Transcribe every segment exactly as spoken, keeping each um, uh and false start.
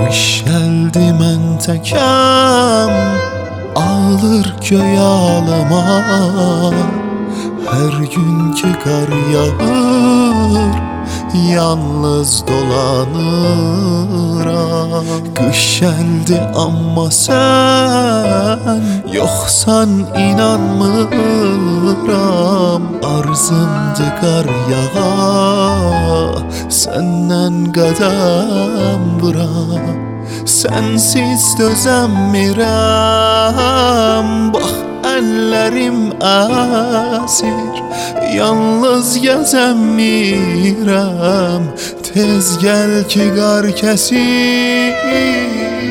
Kış geldi mən təkəm, ağılır göy alıma. Hər gün ki qar yağır, yalnız dolanıram. Qış gəldi amma sən yoxsan inanmıram. Arzımdı qar yağa, səndən qədəm vuram. Sənsiz dözəmirəm, bax əllərim əsir. Yalnız gəzəmirəm, tez gəl ki qar kəsir.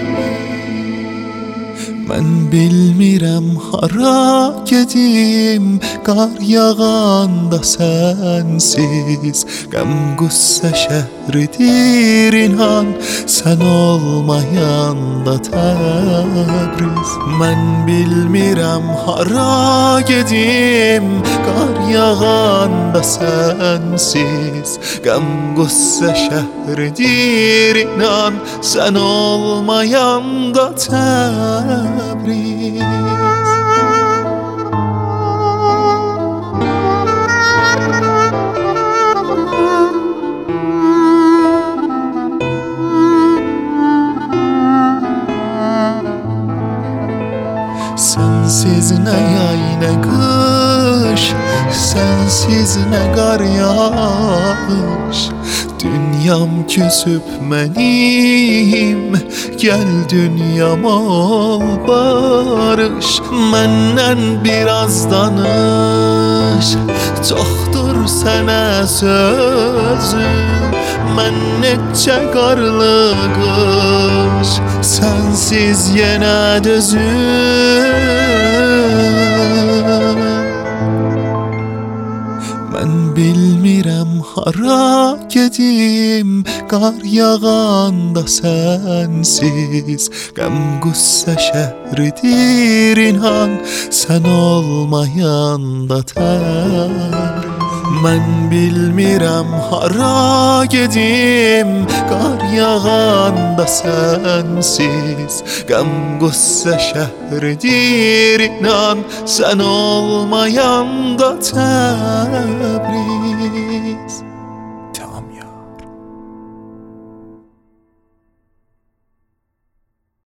Mən bilmirəm hara gedim, qar yağanda sənsiz. Qəm qüssə şəhridir inan, sən olmayanda Təbriz. Mən bilmirəm hara gedim, qar yağanda sənsiz. Qəm qüssə şəhridir inan, sən olmayanda Təbriz. Sensiz nə yay nə qış, sensiz nə qar yağış. Dünyam küsüb mənim, gəl dünyama ol barış. Məndən biraz danış, çoxdur sənə sözüm. Mən neçə qarlı qış, sənsiz yenə dözüm. Mən bilmirəm hara gedim, qar yağanda sənsiz. Qəm qüssə şəhridir inan, sən olmayanda Təbriz. Mən bilmirəm hara gedim, qar yağanda sənsiz. Qəm qüssə şəhridir inan, sən olmayanda Təbriz.